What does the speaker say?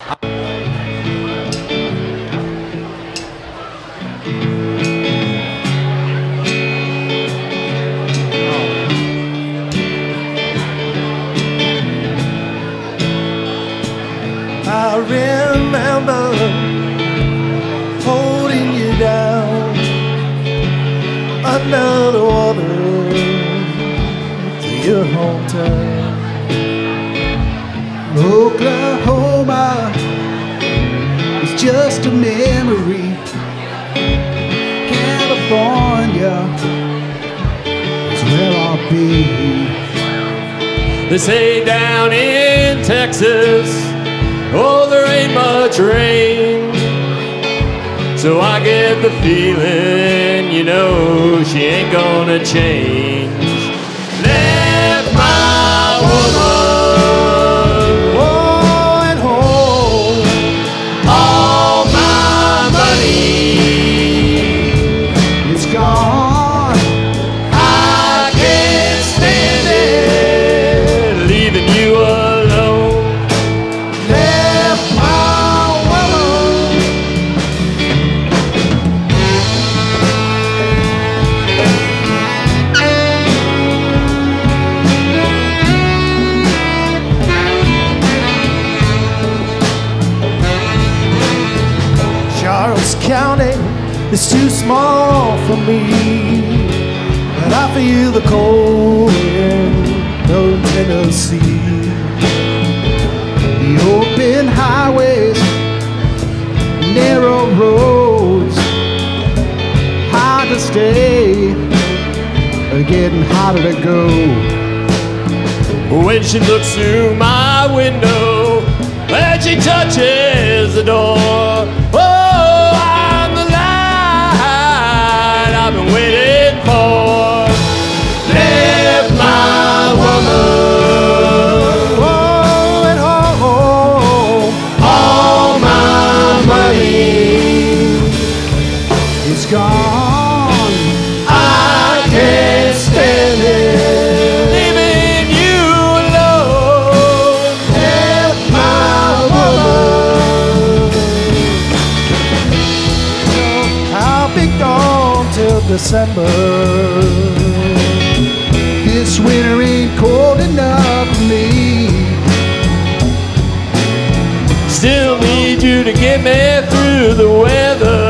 I remember holding you down under the water to your hometown. Oklahoma is just a memory. California is where I'll be. They say down in Texas, oh, there ain't much rain. So I get the feeling, you know, she ain't gonna change. Left my woman, Oh, and home, all my money. It's gone. I can't stand it, leaving you alone. left my woman. Charles County is too small for me, but I feel the cold wind of Tennessee. The open highways, narrow roads, hard to stay, but getting harder to go. When she looks through my window and she touches the door, oh, I'm the light I've been waiting for. Left my woman, Oh, and home, all my money. It's gone. I can't stand it, leaving you alone. Left my woman. I'll be gone till December. This winter ain't cold enough for me. Still need you to get me through the weather.